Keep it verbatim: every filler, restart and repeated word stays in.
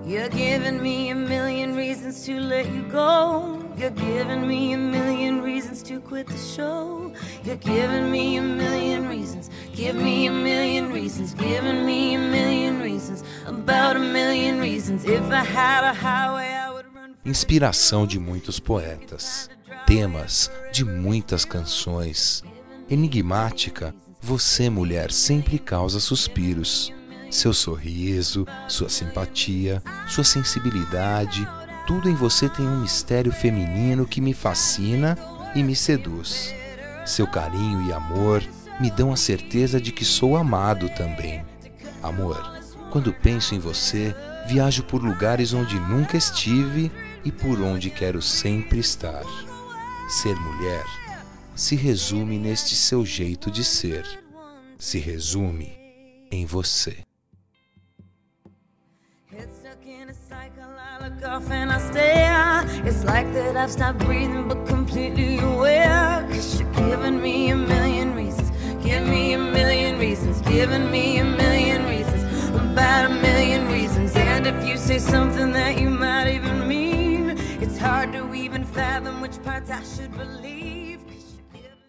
You're giving me a million reasons to let you go. You're giving me a million reasons to quit the show. You're giving me a million reasons. Give me a million reasons. Giving me a million reasons. About a million reasons. If I had a highway, I would run. Inspiração de muitos poetas. Temas de muitas canções. Enigmática, você, mulher, sempre causa suspiros. Seu sorriso, sua simpatia, sua sensibilidade, tudo em você tem um mistério feminino que me fascina e me seduz. Seu carinho e amor me dão a certeza de que sou amado também. Amor, quando penso em você, viajo por lugares onde nunca estive e por onde quero sempre estar. Ser mulher se resume neste seu jeito de ser. Se resume em você. It's stuck in a cycle, I look off and I stare. It's like that I've stopped breathing but completely aware. Cause you're giving me a million reasons. Give me a million reasons. Giving me a million reasons. About a million reasons. And if you say something that you might even mean, it's hard to even fathom which parts I should believe.